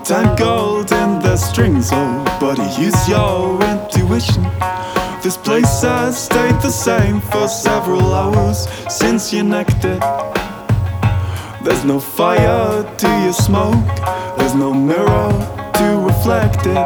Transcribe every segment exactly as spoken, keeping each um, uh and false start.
tangled in their strings. Oh, buddy, use your intuition. This place has stayed the same for several hours since you necked it. There's no fire to your smoke, there's no mirror to reflect it.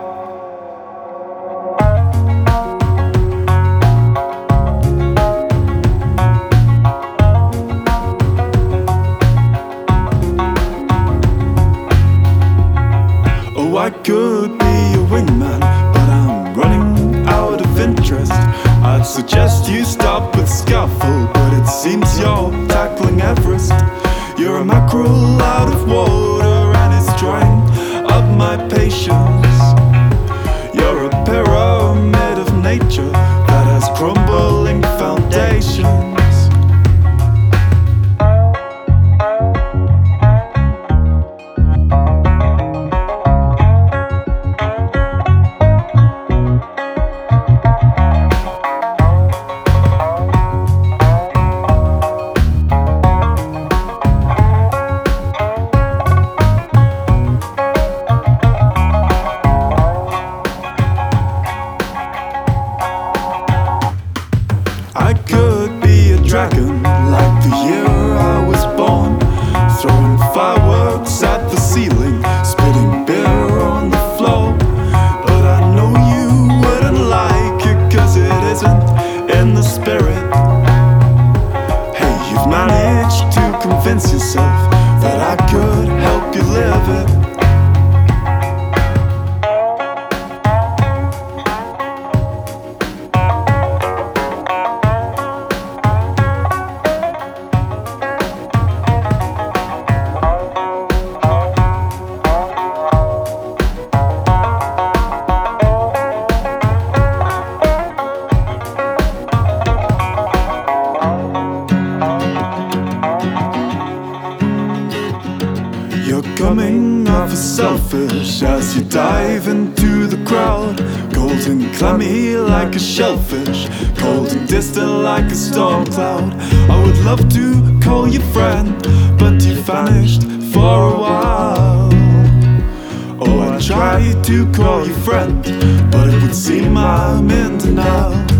Oh, I could be a wingman, but I'm running out of interest. I'd suggest you stop with Scuffle, but it seems you're tackling Everest. You're a mackerel out of water and it's drying up my patience. You're a pyramid of nature that has crumbling foundations. I could be a dragon like the year I was born, throwing fireworks at the ceiling, spitting beer on the floor. But I know you wouldn't like it, cause it isn't in the spirit. Hey, you've managed to convince yourself that I could help you live it. You're coming off as selfish as you dive into the crowd. Cold and clammy like a shellfish, cold and distant like a storm cloud. I would love to call you friend, but you vanished for a while. Oh, I tried to call you friend, but it would seem I'm in denial.